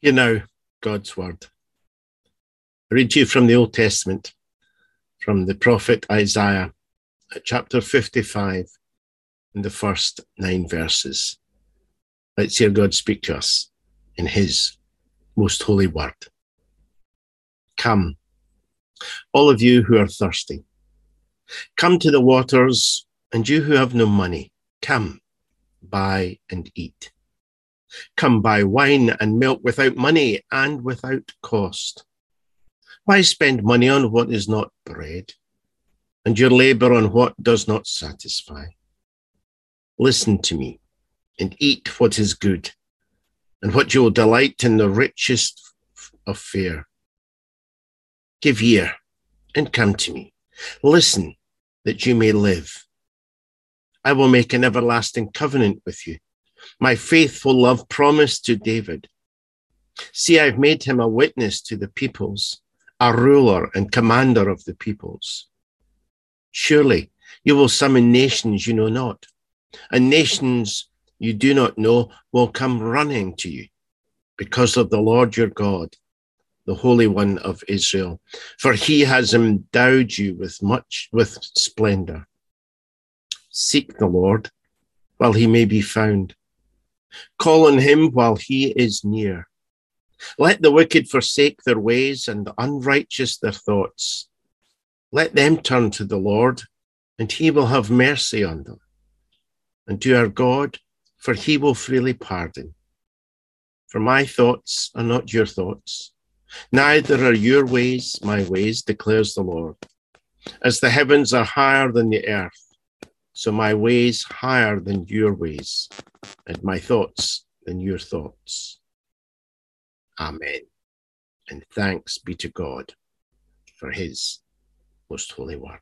Hear now God's word. I read to you from the Old Testament, from the prophet Isaiah, at chapter 55, in the first 9 verses. Let's hear God speak to us in his most holy word. Come, all of you who are thirsty, come to the waters, and you who have no money, come, buy and eat. Come buy wine and milk without money and without cost. Why spend money on what is not bread, and your labor on what does not satisfy? Listen to me and eat what is good, and what you will delight in the richest of fare. Give ear and come to me. Listen that you may live. I will make an everlasting covenant with you, my faithful love promised to David. See, I've made him a witness to the peoples, a ruler and commander of the peoples. Surely you will summon nations you know not, and nations you do not know will come running to you because of the Lord your God, the Holy One of Israel, for he has endowed you with splendor. Seek the Lord while he may be found. Call on him while he is near. Let the wicked forsake their ways and the unrighteous their thoughts. Let them turn to the Lord, and he will have mercy on them. And to our God, for he will freely pardon. For my thoughts are not your thoughts, neither are your ways my ways, declares the Lord. As the heavens are higher than the earth, so my ways higher than your ways, and my thoughts than your thoughts. Amen. And thanks be to God for his most holy word.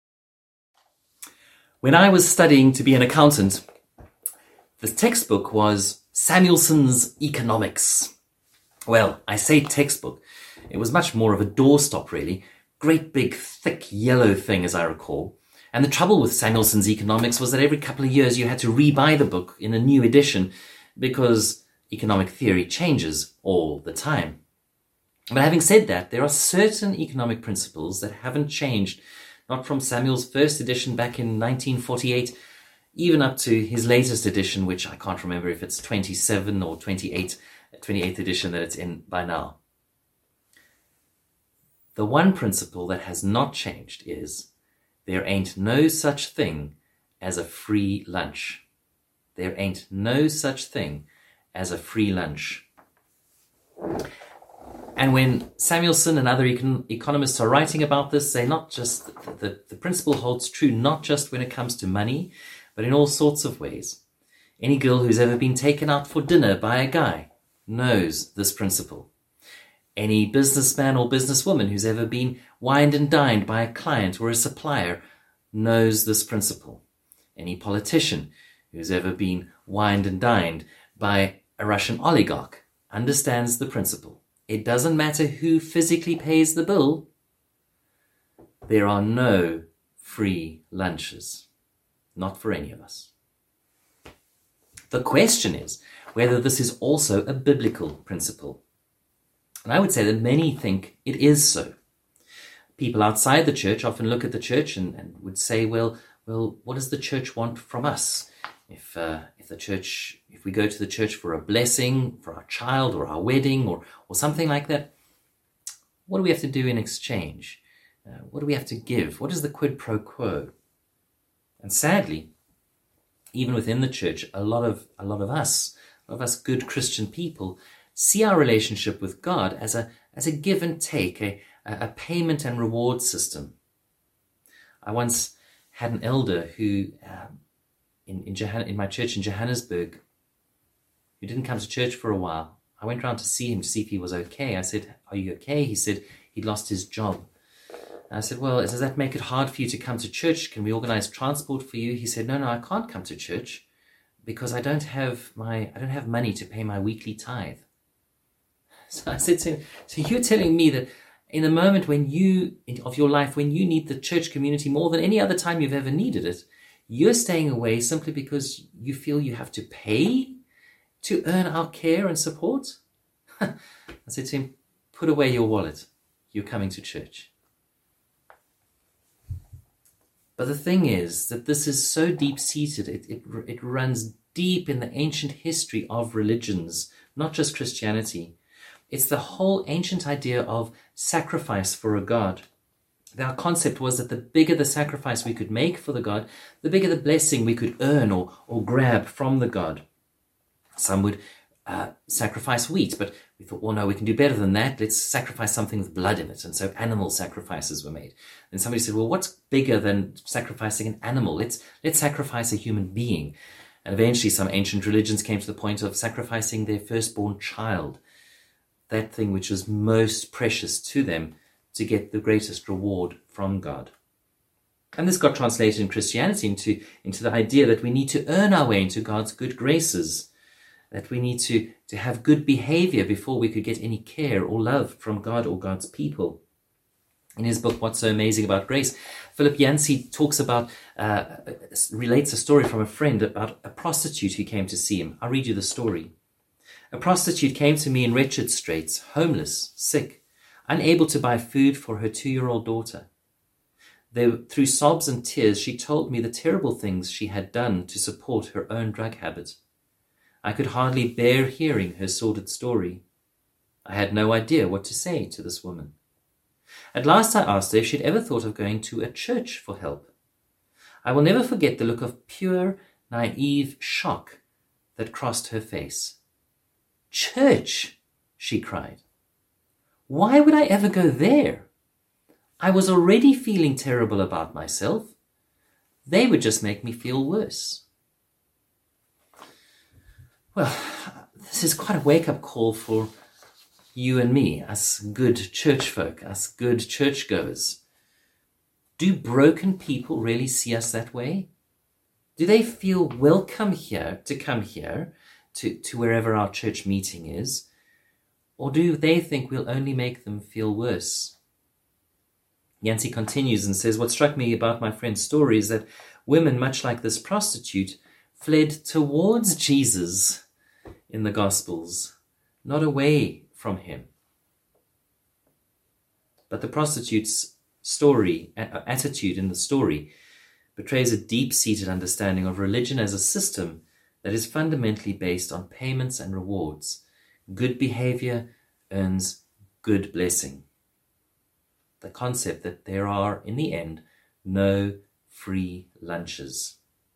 When I was studying to be an accountant, the textbook was Samuelson's Economics. Well, I say textbook. It was much more of a doorstop, really. Great big, thick, yellow thing, as I recall. And the trouble with Samuelson's Economics was that every couple of years you had to rebuy the book in a new edition because economic theory changes all the time. But having said that, there are certain economic principles that haven't changed, not from Samuel's first edition back in 1948, even up to his latest edition, which I can't remember if it's 27 or 28th edition that it's in by now. The one principle that has not changed is there ain't no such thing as a free lunch. There ain't no such thing as a free lunch. And when Samuelson and other economists are writing about this, they're not just, the principle holds true not just when it comes to money, but in all sorts of ways. Any girl who's ever been taken out for dinner by a guy knows this principle. Any businessman or businesswoman who's ever been wined and dined by a client or a supplier knows this principle. Any politician who's ever been wined and dined by a Russian oligarch understands the principle. It doesn't matter who physically pays the bill. There are no free lunches. Not for any of us. The question is whether this is also a biblical principle. And I would say that many think it is so. People outside the church often look at the church and would say, well, what does the church want from us? If we go to the church for a blessing, for our child or our wedding or something like that, what do we have to do in exchange? What do we have to give? What is the quid pro quo? And sadly, even within the church, a lot of us good Christian people see our relationship with God as a give and take, a payment and reward system. I once had an elder who, in my church in Johannesburg, who didn't come to church for a while. I went round to see him to see if he was okay. I said, "Are you okay?" He said he'd lost his job. And I said, "Well, does that make it hard for you to come to church? Can we organize transport for you?" He said, No, I can't come to church because I don't have money to pay my weekly tithe. So I said to him, so you're telling me that in the moment of your life when you need the church community more than any other time you've ever needed it, you're staying away simply because you feel you have to pay to earn our care and support? I said to him, put away your wallet. You're coming to church. But the thing is that this is so deep-seated. It runs deep in the ancient history of religions, not just Christianity. It's the whole ancient idea of sacrifice for a god. Our concept was that the bigger the sacrifice we could make for the god, the bigger the blessing we could earn or grab from the god. Some would sacrifice wheat, but we thought, well, no, we can do better than that. Let's sacrifice something with blood in it. And so animal sacrifices were made. And somebody said, well, what's bigger than sacrificing an animal? Let's sacrifice a human being. And eventually some ancient religions came to the point of sacrificing their firstborn child, that thing which was most precious to them, to get the greatest reward from God. And this got translated in Christianity into the idea that we need to earn our way into God's good graces, that we need to have good behavior before we could get any care or love from God or God's people. In his book, What's So Amazing About Grace, Philip Yancey talks about, relates a story from a friend about a prostitute who came to see him. I'll read you the story. A prostitute came to me in wretched straits, homeless, sick, unable to buy food for her 2-year-old daughter. Through sobs and tears, she told me the terrible things she had done to support her own drug habit. I could hardly bear hearing her sordid story. I had no idea what to say to this woman. At last I asked her if she'd ever thought of going to a church for help. I will never forget the look of pure, naive shock that crossed her face. Church, she cried. Why would I ever go there? I was already feeling terrible about myself. They would just make me feel worse. Well, this is quite a wake-up call for you and me, us good church folk, us good churchgoers. Do broken people really see us that way? Do they feel welcome here, to come here, to wherever our church meeting is? Or do they think we'll only make them feel worse? Yancey continues and says, what struck me about my friend's story is that women, much like this prostitute, fled towards Jesus in the Gospels, not away from him. But the prostitute's story, attitude in the story, betrays a deep-seated understanding of religion as a system that is fundamentally based on payments and rewards. Good behavior earns good blessing. The concept that there are, in the end, no free lunches.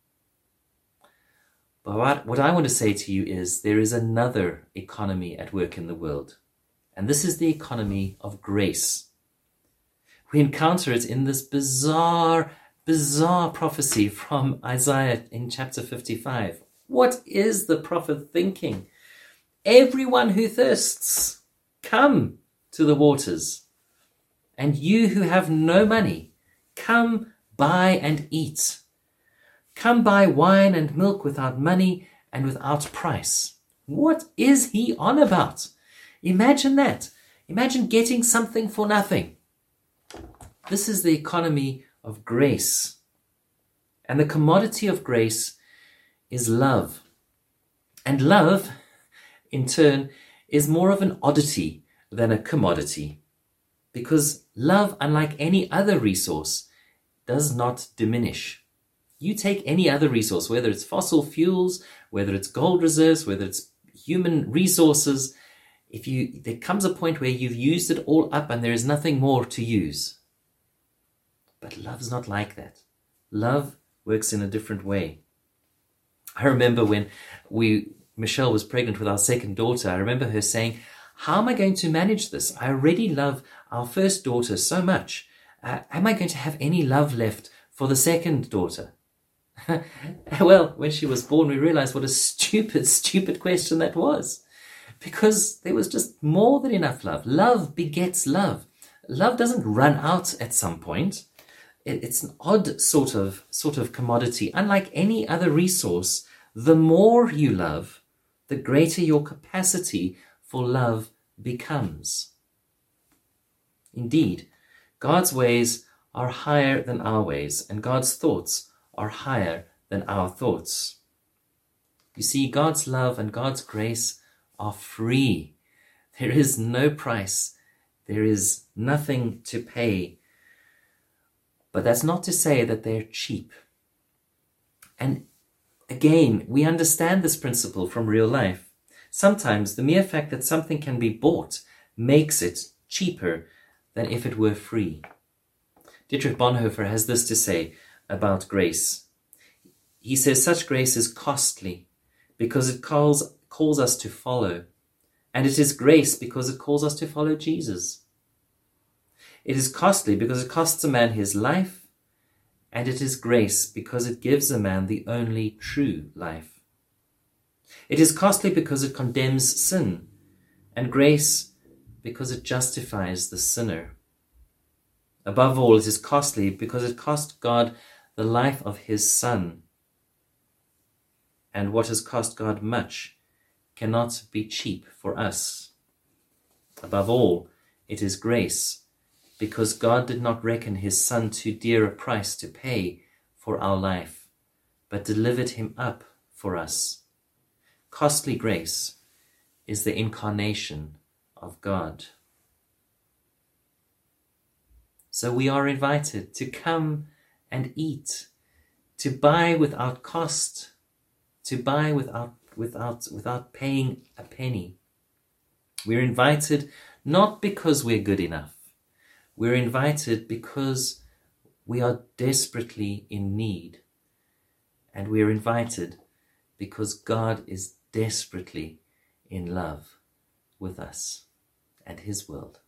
But what I want to say to you is there is another economy at work in the world, and this is the economy of grace. We encounter it in this bizarre prophecy from Isaiah in chapter 55. What is the prophet thinking? Everyone who thirsts, come to the waters. And you who have no money, come buy and eat. Come buy wine and milk without money and without price. What is he on about? Imagine that. Imagine getting something for nothing. This is the economy of grace. And the commodity of grace is love. And love, in turn, is more of an oddity than a commodity. Because love, unlike any other resource, does not diminish. You take any other resource, whether it's fossil fuels, whether it's gold reserves, whether it's human resources, there comes a point where you've used it all up and there is nothing more to use. But love's not like that. Love works in a different way. I remember when Michelle was pregnant with our second daughter, I remember her saying, how am I going to manage this? I already love our first daughter so much. Am I going to have any love left for the second daughter? Well, when she was born, we realized what a stupid question that was. Because there was just more than enough love. Love begets love. Love doesn't run out at some point. It's an odd sort of commodity. Unlike any other resource, the more you love, the greater your capacity for love becomes. Indeed, God's ways are higher than our ways, and God's thoughts are higher than our thoughts. You see, God's love and God's grace are free. There is no price. There is nothing to pay. But that's not to say that they're cheap. And again, we understand this principle from real life. Sometimes the mere fact that something can be bought makes it cheaper than if it were free. Dietrich Bonhoeffer has this to say about grace. He says such grace is costly because it calls us to follow. And it is grace because it calls us to follow Jesus. It is costly because it costs a man his life. And it is grace because it gives a man the only true life. It is costly because it condemns sin. And grace because it justifies the sinner. Above all, it is costly because it cost God the life of his Son. And what has cost God much cannot be cheap for us. Above all, it is grace because God did not reckon his Son too dear a price to pay for our life, but delivered him up for us. Costly grace is the incarnation of God. So we are invited to come and eat, to buy without cost, to buy without paying a penny. We're invited not because we're good enough. We're invited because we are desperately in need. And we're invited because God is desperately in love with us and his world.